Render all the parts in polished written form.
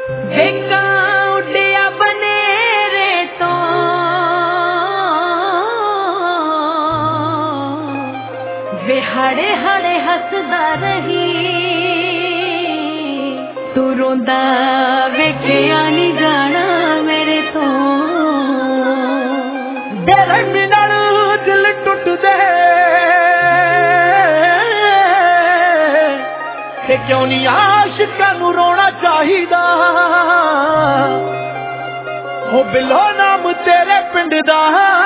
ਵੇਖਾਂ ਉੱਡਿਆ ਬਨੇਰੇ ਤੋਂ ਵੇ ਹਾੜੇ ਹਾੜੇ ਹੱਸਦਾ ਰਹੀ ਤੂੰ ਰੋਂਦਾ ਵੇਖਿਆ ਨੀ ਜਾਣਾ ਮੇਰੇ ਤੋਂ ਤੇਰੇ ਨਾਲ ਦਿਲ ਟੁੱਟਦੇ ਤੇ ਕਿਉਂ ਨੀ ਆਸ਼ਿਕਾਂ ਨੂੰ ਰੋਣਾ ਚਾਹੀਦਾ ਹੋ ਬਿੱਲੋ ਨਾਮ ਤੇਰੇ ਪਿੰਡ ਦਾ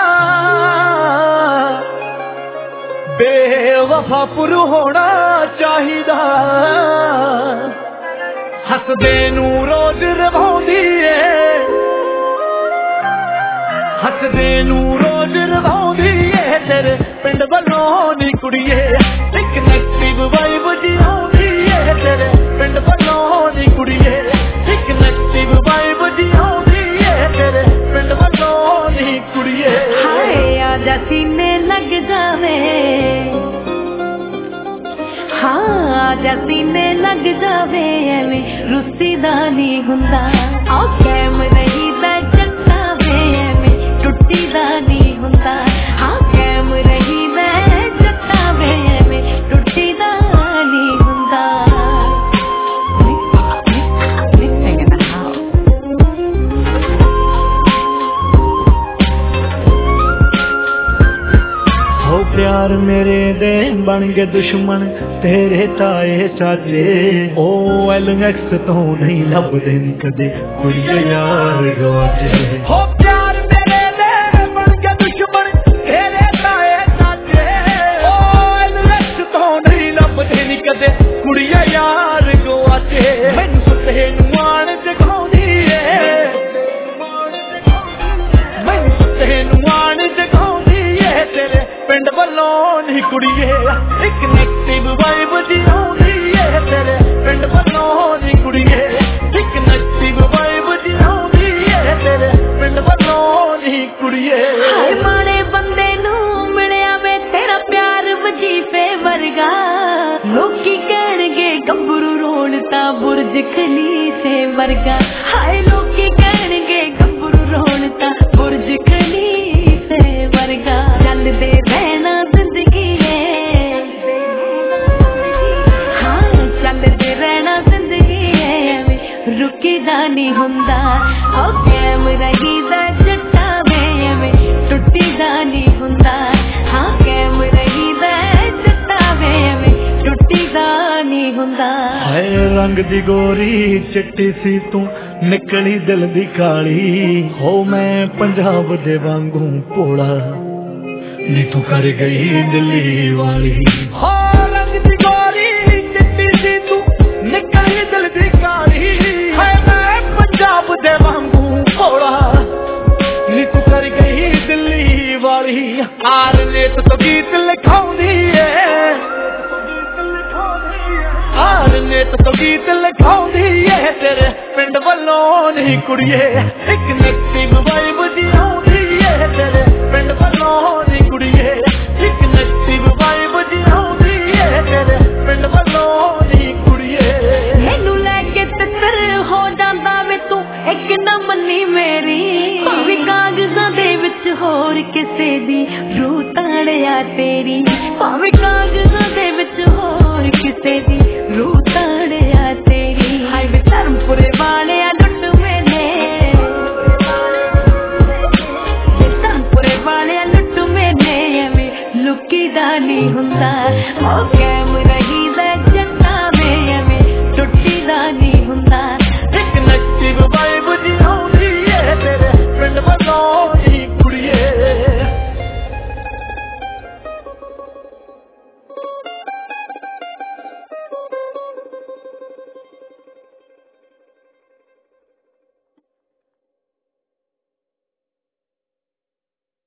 ਬੇਵਫਾ ਪੁਰ ਹੋਣਾ ਚਾਹੀਦਾ ਹੱਸਦੇ ਨੂੰ ਰੋਜ਼ ਰਵਾਉਂਦੀ ਏ ਹੱਸਦੇ ਨੂੰ ਰੋਜ਼ ਰਵਾਉਂਦੀ ਏ ਤੇਰੇ ਪਿੰਡ ਵੱਲੋਂ ਨੀ ਕੁੜੀਏ ਇੱਕ ਨੈਗੇਟਿਵ ਵਾਈਬ ਜਿਉਂਦੀ ਏ ਤੇਰੇ ਪਿੰਡ ਵੱਲੋਂ ਨੀ ਕੁੜੀਏ ਇੱਕ ਨੈਗੇਟਿਵ ਵਾਈਬ ਜਿਉਂਦੀ ਏ ਤੇਰੇ ਪਿੰਡ ਵੱਲੋਂ ਨੀ ਕੁੜੀਏ ਹਾਏ ਆਜਾ ਸੀਨੇ ਲੱਗ ਜਾਵੇ ਹਾਂ ਆਜਾ ਸੀਨੇ ਲੱਗ ਜਾਵੇ ਐਵੇਂ ਰੁੱਸੀ ਦਾ ਨੀ ਹੁੰਦਾ ਆ ਕੈਮ ਰਹੀਦਾ ਜੱਟਾ ਵੇ ਐਵੇਂ ਟੁੱਟੀ ਦਾ ਨੀ ਹੁੰਦਾ ਹਾਂ ਕੈਮ ਰਹੀਦਾ ਜੱਟਾ ਵੇ ਐਵੇਂ ਟੁੱਟੀ ਦਾ ਨੀ ਹੁੰਦਾ ਹੋ ਪਿਆਰ ਮੇਰੇ ਦੇ ਬਣ ਗਏ ਦੁਸ਼ਮਣ ਤੇਰੇ ਤਾਏ ਚਾਚੇ ਉਹ ਐਲਐਕਸ ਤੋਂ ਨਹੀਂ ਲੱਭਦੇ ਨੀ ਕਦੇ ਕੋਈ ਯਾਰ ਗਵਾਚੇ ਹੋ ਪਿਆਰ ਮੇਰੇ ਦੇ ਬਣ ਗਏ ਦੁਸ਼ਮਣ ਤੇਰੇ ਤਾਏ ਚਾਚੇ ਉਹ ਐਲਐਕਸ ਤੋਂ ਨਹੀਂ ਲੱਭਦੇ ਨੀ ਕਦੇ ਕੁੜੀਆਂ ਯਾਰ ਗਵਾਚੇ ਮੈਨੂੰ ਸੁੱਤੇ ਨੂੰ ਆਣ ਜਗਾਉਂਦੀ ਏ ਮੈਨੂੰ ਸੁੱਤੇ ਨੂੰ ਆਣ ਜਗਾਉਂਦੀ ਏ ਤੇਰੇ ਪਿੰਡ ਵੱਲੋਂ ਨੀ ਕੁੜੀਏ ਇੱਕ ਨੈਗੇਟਿਵ ਵਾਈਬ ਜਿਉਂਦੀ ਏ ਤੇਰੇ ਪਿੰਡ ਵੱਲੋਂ ਨੀ ਕੁੜੀਏ ਇੱਕ ਨੈਗੇਟਿਵ ਵਾਈਬ ਜਿਉਂਦੀ ਏ ਤੇਰੇ ਪਿੰਡ ਵੱਲੋਂ ਨੀ ਕੁੜੀਏ ਹਾਏ ਮਾੜੇ ਬੰਦੇ ਨੂੰ ਮਿਲਿਆ ਵੇ ਤੇਰਾ ਪਿਆਰ ਵਜੀਫੇ ਵਰਗਾ ਲੋਕੀ ਕਹਿਣਗੇ ਗੱਭਰੂ ਰੋਣ ਤਾਂ ਬੁਰਜ ਖਲੀਫੇ ਵਰਗਾ ਹਾਏ ਲੋਕੀ ਕਹਿਣਗੇ ਗੱਭਰੂ ਰੋਣ ਤਾਂ ਬੁਰਜ ਖਲੀਫੇ ਵਰਗਾ ਚੱਲਦੇ ਰਹਿਣਾ ਜ਼ਿੰਦਗੀ ਏ ਹਾਂ ਚੱਲਦੇ ਰਹਿਣਾ ਜ਼ਿੰਦਗੀ ਏ ਐਵੇਂ ਰੁਕੀ ਦਾ ਨੀ ਹੁੰਦਾ ਓ ਕੈਮ ਰਹੀਦਾ ਜੱਟਾ ਵੇ ਐਵੇਂ ਟੁੱਟੀ ਦਾ ਨੀ ਹੁੰਦਾ ਹਾਂ ਕੈਮ ਰਹੀਦਾ ਜੱਟਾ ਵੇ ਐਵੇਂ ਟੁੱਟੀ ਦਾ ਨੀ ਹੁੰਦਾ ਹਾਏ ਰੰਗ ਦੀ ਗੋਰੀ ਚਿੱਟੀ ਸੀ ਤੂੰ ਨਿਕਲੀ ਦਿਲ ਦੀ ਕਾਲੀ ਹੋ ਮੈਂ ਪੰਜਾਬ ਦੇ ਵਾਂਗੂ ਭੋਲਾ ਨੀ ਤੂੰ ਕਰ ਗਈ ਦਿੱਲੀ ਵਾਲੀ ਹੋ ਰੰਗ ਦੀ ਗੋਰੀ ਚਿੱਟੀ ਸੀ ਤੂੰ ਨਿਕਲੀ ਦਿਲ ਦੀ ਕਾਲੀ ਹਾਏ ਮੈਂ ਪੰਜਾਬ ਦੇ ਵਾਂਗੂ ਭੋਲਾ ਨੀ ਤੂੰ ਕਰ ਗਈ ਦਿੱਲੀ ਵਾਲੀ ਆਰ ਨੇਤ ਤੋਂ ਗੀਤ ਲਿਖਾਉਂਦੀ ਏ ਆਰ ਨੇਤ ਤੋਂ ਗੀਤ ਲਿਖਾਉਂਦੀ ਏ ਤੇਰੇ ਪਿੰਡ ਵੱਲੋਂ ਨੀ ਕੁੜੀਏ ਇੱਕ ਨੈਗੇਟਿਵ ਵਾਈਬ ਜਿਉਂਦੀ ਏ ਤੇਰੇ ਪਿੰਡ ਵੱਲੋਂ ਨੀ ਕੁੜੀਏ ਇੱਕ ਨੈਗੇਟਿਵ ਵਾਈਬ ਜਿਉਂਦੀ ਏ ਤੇਰੇ ਪਿੰਡ ਵੱਲੋਂ ਨੀ ਕੁੜੀਏ ਮੈਨੂੰ ਲੈ ਕੇ ਤਿੱਤਰ ਹੋ ਜਾਂਦਾ ਵੇ ਤੂੰ ਇੱਕ ਨਾ ਮੰਨੀ ਮੇਰੀ ਭਾਵੇਂ ਕਾਗਜ਼ਾਂ ਦੇ ਵਿੱਚ ਹੋਰ ਕਿਸੇ ਦੀ ਰੂਹ ਤਾੜਿਆ ਤੇਰੀ ਭਾਵੇਂ ਕਾਗਜ਼ਾਂ ਦੇ ਵਿੱਚ ਹੋਰ ਕਿਸੇ ਦੀ ਰੂਹ ਤਾੜਿਆ ਤੇਰੀ ਹਾਏ ਵੇ ਧਰਮਪੁਰੇ ਵਾਲਿਆ ਲੁੱਟ ਮੈਨੇ ਧਰਮਪੁਰੇ ਵਾਲਿਆ ਲੁੱਟ ਮੈਨੇ ਐਵੇਂ ਲੁਕੀ ਦਾ ਨੀ ਹੁੰਦਾ ਉਹ ਕੈਮ ਰਹੀ